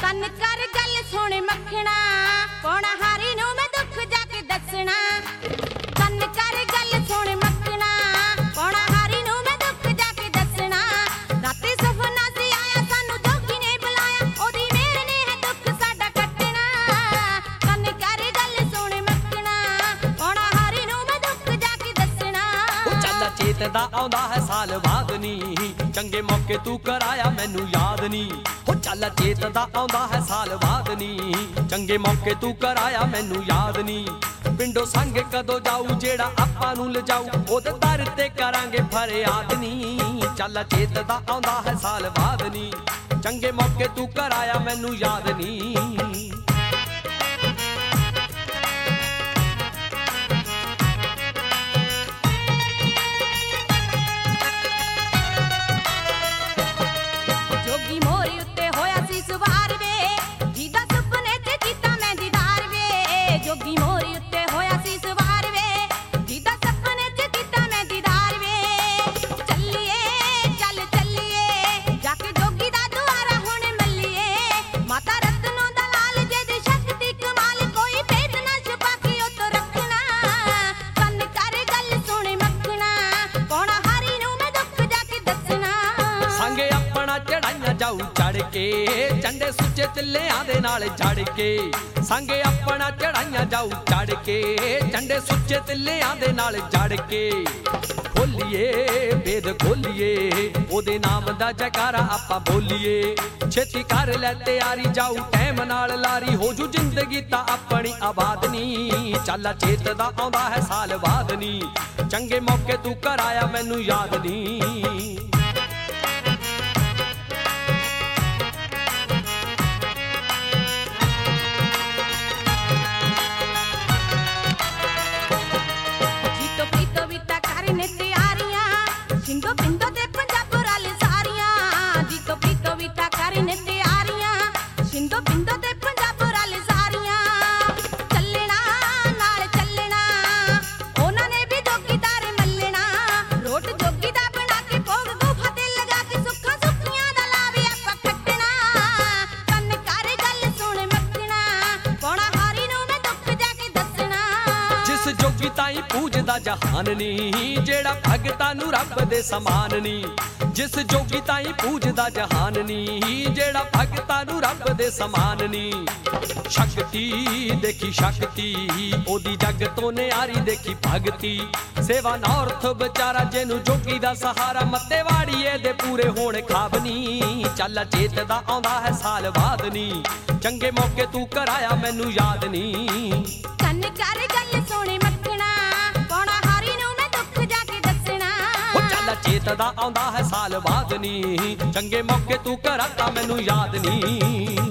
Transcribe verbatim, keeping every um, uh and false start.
ਕੰਨ ਕਰ ਗੱਲ ਸੁਣ ਮੱਖਣਾ, ਪੌਣਾ ਹਾਰੀ ਨੂੰ ਮੈਂ ਦੁੱਖ ਜਾ ਕੇ ਦੱਸਣਾ। ਕੰਨ ਕਰ ਗੱਲ ਸੁਣ ਮੱਖਣਾ, ਪੌਣਾ ਹਾਰੀ ਨੂੰ ਮੈਂ ਦੁੱਖ ਜਾ ਕੇ ਦੱਸਣਾ। ਰਾਤੀ ਸੁਪਨਾ ਸੀ ਆਇਆ ਸਾਨੂੰ ਜੋਗੀ ਨੇ ਬੁਲਾਇਆ, ਉਹਦੀ ਮਿਹਰ ਨੇ ਹੈ ਦੁੱਖ ਸਾਡਾ ਕੱਟਣਾ। ਕੰਨ ਕਰ ਗੱਲ ਸੁਣ ਮੱਖਣਾ, ਪੌਣਾ ਹਾਰੀ ਨੂੰ ਮੈਂ ਦੁੱਖ ਜਾ ਕੇ ਦੱਸਣਾ। ਉਹ ਚੱਲ ਚੇਤ ਦਾ ਆਉਂਦਾ ਹੈ ਸਾਲ ਬਾਅਦ ਨੀ, ਚੰਗੇ ਮੌਕੇ ਤੂੰ ਕਰਾਇਆ ਮੈਨੂੰ ਯਾਦ ਨੀ। ਹੋ ਚੱਲ ਚੇਤ ਦਾ ਆਉਂਦਾ ਹੈ ਸਾਲ ਬਾਅਦ ਨੀ, ਚੰਗੇ ਮੌਕੇ ਤੂੰ ਕਰਾਇਆ ਮੈਨੂੰ ਯਾਦ ਨੀ। ਪਿੰਡੋਂ ਸੰਗ ਕਦੋਂ ਜਾਊ ਜਿਹੜਾ ਆਪਾਂ ਨੂੰ ਲਿਜਾਊ, ਉਹਦੇ ਦਰ ਤੇ ਕਰਾਂਗੇ ਫਰਿਆਦ ਨੀ। ਚੱਲ ਚੇਤ ਦਾ ਆਉਂਦਾ ਹੈ ਸਾਲ ਬਾਅਦ ਨੀ, ਚੰਗੇ ਮੌਕੇ ਤੂੰ ਕਰਾਇਆ ਮੈਨੂੰ ਯਾਦ ਨੀ। ਜੋਗੀ ਮੋਰੀ ਉੱਤੇ ਹੋਇਆ ਸੀ ਸਵਾਰ ਵੇ, ਜਿਹਦਾ ਸੁਪਨੇ 'ਚ ਕੀਤਾ ਮੈਂ ਦੀਦਾਰ ਵੇ। ਜੋਗੀ ਮੋਰੀ ਉੱਤੇ ਹੋਇਆ ਸੀ ਸਵਾਰ ਵੇ, ਜਿਹਦਾ ਸੁਪਨੇ 'ਚ ਕੀਤਾ ਮੈਂ ਦੀਦਾਰ ਵੇ। ਚੱਲੀਏ ਚੱਲ ਚੱਲੀਏ ਜਾ ਕੇ ਜੋਗੀ ਦਾ ਦੁਆਰਾ ਹੁਣ ਮੱਲੀਏ। ਮਾਤਾ ਰਤਨੋ ਦਾ ਲਾਲ ਜੇ ਦੀ ਸ਼ਕਤੀ ਕਮਾਲ, ਕੋਈ ਭੇਦ ਨਾ ਛੁਪਾ ਕੇ ਉਹ ਤੋਂ ਰੱਖਣਾ। ਕੰਨ ਕਰ ਗੱਲ ਸੁਣ ਮੱਖਣਾ, ਪੌਣਾ ਹਾਰੀ ਨੂੰ ਮੈਂ ਦੁੱਖ ਜਾ ਕੇ ਦੱਸਣਾ। ਸੰਗ ਆਪਣਾ ਚੜਾਈਆਂ ਜਾਊ ਚੜ ਕੇ, ਚੰਡੇ ਸੁੱਚੇ ਤਿੱਲਿਆਂ ਦੇ ਨਾਲ ਜੜ ਕੇ। ਸੰਗ ਆਪਣਾ ਚੜਾਈਆਂ ਜਾਊ ਚੜ ਕੇ, ਚੰਡੇ ਸੁੱਚੇ ਤਿੱਲਿਆਂ ਦੇ ਨਾਲ ਜੜ ਕੇ। ਖੋਲੀਏ ਵੇਦ ਖੋਲੀਏ, ਉਹਦੇ ਨਾਮ ਦਾ ਜੈਕਾਰਾ ਆਪਾਂ ਬੋਲੀਏ। ਛੇਤੀ ਕਰ ਲੈ ਤਿਆਰੀ ਜਾਊ ਟਾਈਮ ਨਾਲ ਲਾਰੀ, ਹੋ ਜੂ ਜ਼ਿੰਦਗੀ ਤਾਂ ਆਪਣੀ ਆਬਾਦ ਨੀ। ਚੱਲ ਚੇਤ ਦਾ ਆਉਂਦਾ ਹੈ ਸਾਲ ਬਾਅਦ ਨੀ, ਚੰਗੇ ਮੌਕੇ ਤੂੰ ਕਰਾਇਆ ਮੈਨੂੰ ਯਾਦ ਨੀ। ਜੀਤੋ ਪ੍ਰੀਤੋ ਵੀ ਤਾਂ ਕਰਨ ਤਿਆਰੀਆਂ, ਸਿੰਧੋ ਪਿੰਡੋ ਤੇ ਪੰਜਾਬ ਰਲ ਸਾਰੀਆਂ। ਜੀਤੋ ਪ੍ਰੀਤੋ ਵੀ ਤਾਂ ਕਰਨ ਤਿਆਰੀਆਂ, ਸਿੰਧੋ ਪਿੰਡੋ ਤੇ ਪੰਜਾਬ ਰਲ ਸਾਰੀਆਂ। ਚੱਲਣਾ ਨਾਲ ਚੱਲਣਾ, ਉਹਨਾਂ ਨੇ ਵੀ ਜੋਗੀਦਾਰ ਮੱਲਣਾ। ਰੋਟ ਜੋਗੀ ਦਾ ਬਣਾ ਕੇ ਭੋਗ ਗੁਫਾ ਤੇ ਲਗਾ ਕੇ, ਸੁੱਖਾਂ ਸੁੱਖੀਆਂ ਦਾ ਲਾਵੇ ਆਪਾਂ ਖੱਟਣਾ। ਕੰਨ ਕਰ ਗੱਲ ਸੁਣ ਮੱਖਣਾ, ਪੌਣਾ ਹਾਰੀ ਨੂੰ ਮੈਂ ਦੁੱਖ ਜਾ ਕੇ ਦੱਸਣਾ। ਜਿਸ ਜੋਗੀ ਤਾਈਂ ਪੂਜਦਾ ਜਹਾਨ ਨੀ, ਜਿਹੜਾ ਭਗਤਾਂ ਨੂੰ ਰੱਬ ਦੇ ਸਮਾਨ ਨੀ। ਜਿਸ ਜੋਗੀ ਤਾਈਂ ਪੂਜਦਾ ਜਹਾਨ ਨੀ, ਜਿਹੜਾ ਭਗਤਾਂ ਨੂੰ ਰੱਬ ਦੇ ਸਮਾਨ ਨੀ। ਸ਼ਕਤੀ ਦੇਖੀ ਸ਼ਕਤੀ, ਉਹਦੀ ਜੱਗ ਤੋਂ ਨਿਆਰੀ ਦੇਖੀ ਭਗਤੀ। ਸੇਵਾ ਨਾਰਥ ਵਿਚਾਰਾ ਜਿਹਨੂੰ ਜੋਗੀ ਦਾ ਸਹਾਰਾ, ਮੱਤੇ ਵਾੜੀਏ ਦੇ ਪੂਰੇ ਹੋਣ ਖਾਬ ਨੀ। ਚੱਲ ਚੇਤ ਦਾ ਆਉਂਦਾ ਹੈ ਸਾਲ ਬਾਅਦ ਨੀ, ਚੰਗੇ ਮੌਕੇ ਤੂੰ ਕਰਾਇਆ ਮੈਨੂੰ ਯਾਦ ਨੀ। ਕੰਨ ਕਰ ਗੱਲ ਸੁਣ ਮੱਖਣਾ, ਪੌਣਾ ਹਾਰੀ ਨੂੰ ਮੈਂ ਦੁੱਖ ਜਾ ਕੇ ਦੱਸਣਾ। ਉਹ ਚੱਲ ਚੇਤ ਦਾ ਆਉਂਦਾ ਹੈ ਸਾਲ ਬਾਅਦ ਨੀ, ਚੰਗੇ ਮੌਕੇ ਤੂੰ ਕਰਾਤਾ ਮੈਨੂੰ ਯਾਦ ਨੀ।